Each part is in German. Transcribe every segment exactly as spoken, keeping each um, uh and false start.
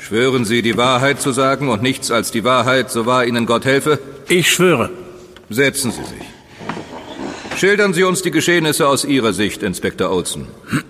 Schwören Sie, die Wahrheit zu sagen und nichts als die Wahrheit, so wahr Ihnen Gott helfe? Ich schwöre. Setzen Sie sich. Schildern Sie uns die Geschehnisse aus Ihrer Sicht, Inspektor Olson.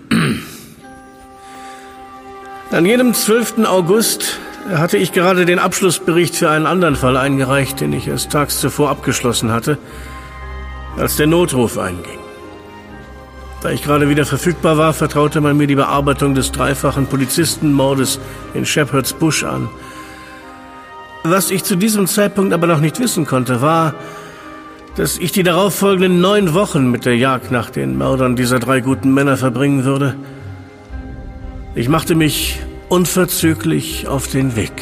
An jenem zwölften August hatte ich gerade den Abschlussbericht für einen anderen Fall eingereicht, den ich erst tags zuvor abgeschlossen hatte, als der Notruf einging. Da ich gerade wieder verfügbar war, vertraute man mir die Bearbeitung des dreifachen Polizistenmordes in Shepherd's Bush an. Was ich zu diesem Zeitpunkt aber noch nicht wissen konnte, war, dass ich die darauffolgenden neun Wochen mit der Jagd nach den Mördern dieser drei guten Männer verbringen würde. Ich machte mich unverzüglich auf den Weg.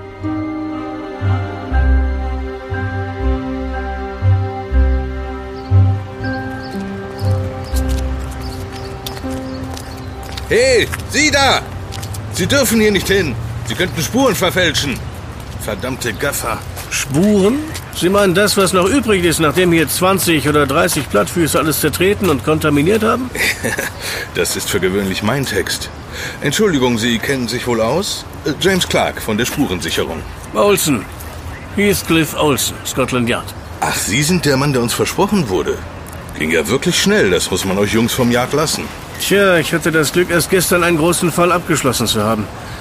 Hey, Sie da! Sie dürfen hier nicht hin. Sie könnten Spuren verfälschen. Verdammte Gaffer. Spuren? Sie meinen das, was noch übrig ist, nachdem hier zwanzig oder dreißig Plattfüße alles zertreten und kontaminiert haben? Das ist für gewöhnlich mein Text. Entschuldigung, Sie kennen sich wohl aus? James Clark von der Spurensicherung. Olson. Heathcliff Olson, Scotland Yard. Ach, Sie sind der Mann, der uns versprochen wurde. Ging ja wirklich schnell, das muss man euch Jungs vom Jagd lassen. Tja, ich hatte das Glück, erst gestern einen großen Fall abgeschlossen zu haben.